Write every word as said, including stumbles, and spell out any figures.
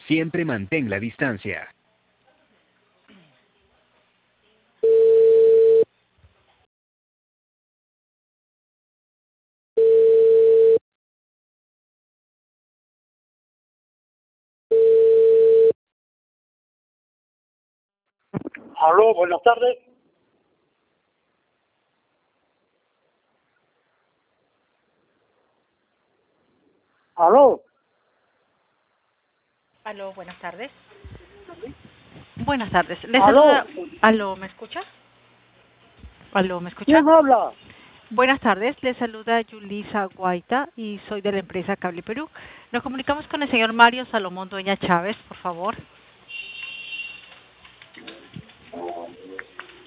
Siempre mantén la distancia. Aló, buenas tardes. Aló. Aló, buenas tardes. Buenas tardes. Le Aló. saluda. Aló, ¿me escucha? Aló, ¿me escucha? ¿Quién habla? Buenas tardes. Le saluda Yulisa Guaita y soy de la empresa Cable Perú. Nos comunicamos con el señor Mario Salomón Dueña Chávez, por favor.